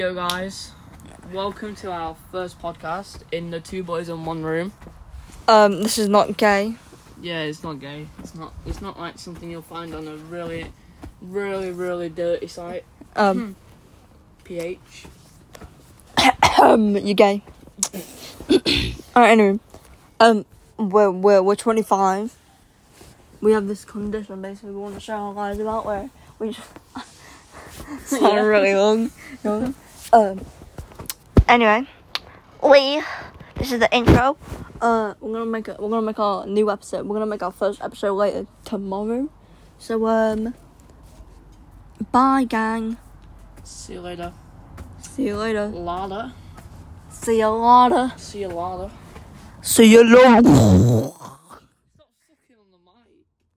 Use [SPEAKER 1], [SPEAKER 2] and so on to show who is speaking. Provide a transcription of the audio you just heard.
[SPEAKER 1] Yo guys, welcome to our first podcast in the two boys in one room.
[SPEAKER 2] This is not gay.
[SPEAKER 1] Yeah, it's not gay. It's not like something you'll find on a really dirty site. PH.
[SPEAKER 2] You gay. Alright, anyway. We're 25. We have this condition basically we want to share our lives about where we just sound really long. You know? Anyway, this is the intro. We're gonna make our new episode. We're gonna make our first episode later tomorrow. So bye gang.
[SPEAKER 1] See you later.
[SPEAKER 2] See you later.
[SPEAKER 1] Lada.
[SPEAKER 2] See you later.
[SPEAKER 1] See you later.
[SPEAKER 2] See you later.